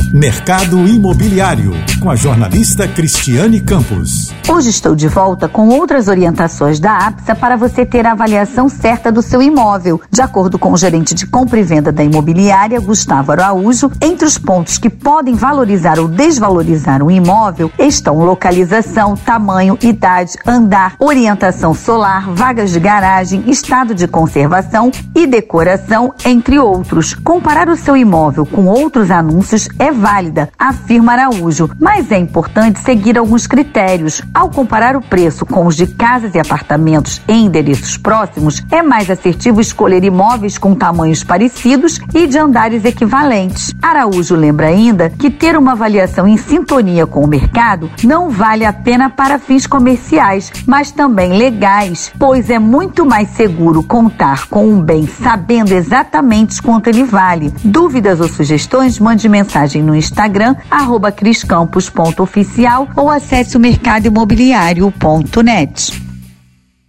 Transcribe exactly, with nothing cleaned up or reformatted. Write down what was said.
Mercado Imobiliário, com a jornalista Cristiane Campos. Hoje estou de volta com outras orientações da APSA para você ter a avaliação certa do seu imóvel. De acordo com o gerente de compra e venda da imobiliária, Gustavo Araújo, entre os pontos que podem valorizar ou desvalorizar um imóvel estão localização, tamanho, idade, andar, orientação solar, vagas de garagem, estado de conservação e decoração, entre outros. Comparar o seu imóvel com outros anúncios é válida, afirma Araújo, mas é importante seguir alguns critérios. Ao comparar o preço com os de casas e apartamentos em endereços próximos, é mais assertivo escolher imóveis com tamanhos parecidos e de andares equivalentes. Araújo lembra ainda que ter uma avaliação em sintonia com o mercado não vale a pena para fins comerciais, mas também legais, pois é muito mais seguro contar com um bem sabendo exatamente quanto ele vale. Dúvidas ou sugestões, mande mensagem no Instagram, arroba criscampos ponto oficial ou acesse o mercado imobiliário ponto net.